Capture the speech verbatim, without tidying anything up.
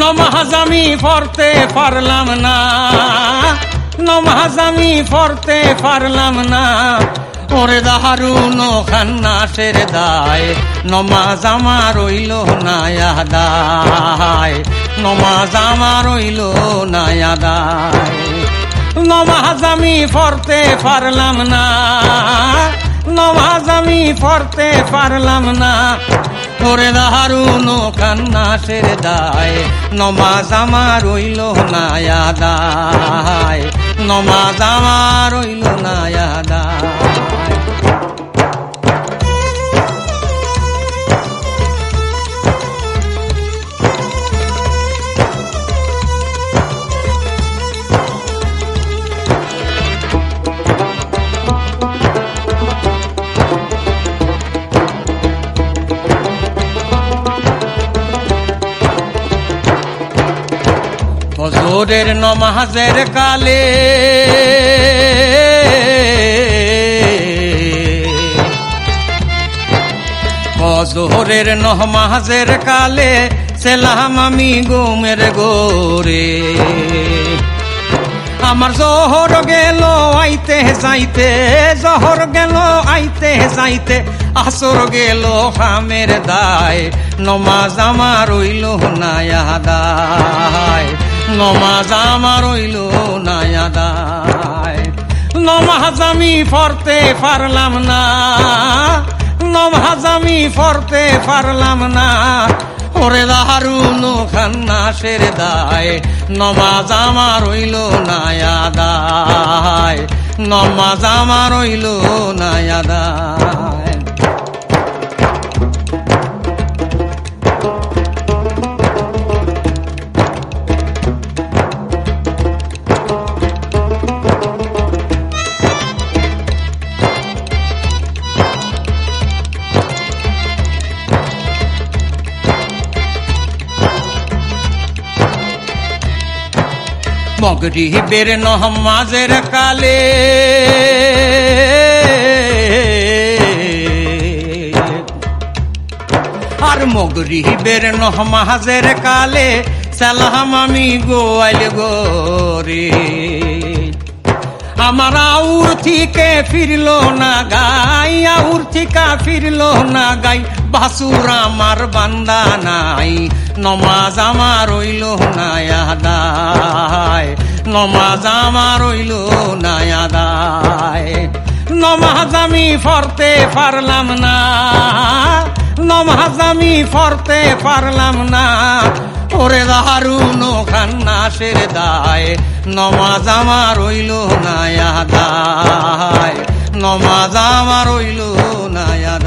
নমাজ আমি পড়তে পারলাম না, নমাজ আমি পড়তে পারলাম না, ওরে দারুন খান্নাসের দায়, নমাজ আমার রইল না আদায়, নমাজ আমার রইল না আদায়। নমাজ আমি পড়তে পারলাম না, নমাজ আমি পড়তে পারলাম না, ওরে দারুন খান্নাসের দায়, নমাজ আমার রইল না আদায়, নমাজ আমার রইল না আদায়। ফজরের নমাজের কালে ফজরের নমাজের কালে ছিলাম আমি ঘুমের ঘোরে, আমার জহর গেল আইতে যাইতে, জহর গেল আইতে যাইতে, আসর গেল খামের দায়, নমাজ আমার রইল না আদায়, নমাজ আমার রইল না আদায়। নমাজ আমি পড়তে পারলাম না, নমাজ আমি পড়তে পারলাম না, ওরে দারুন খান্নাসের দায়, নমাজ আমার রইল না আদায়, নমাজ আমার রইল না আদায়। মগরিবের নমাজের কালে আর মগরিবের নমাজের কালে সালাম আমি গোয়াল গোরে, আমার আউর থেকে ফিরল না গাই, আউর থেকে ফিরল না গাই, বাসুর আমার বান্দা নাই, নমাজ আমার রইল না আদায়, নমাজ আমার রইল না আদায়। নমাজ আমি পড়তে পারলাম না, নমাজ আমি পড়তে পারলাম না, ওরে দারুন খান্নাসের দায়, নমাজ আমার রইল না আদায়, নমাজ আমার রইল না আদায়।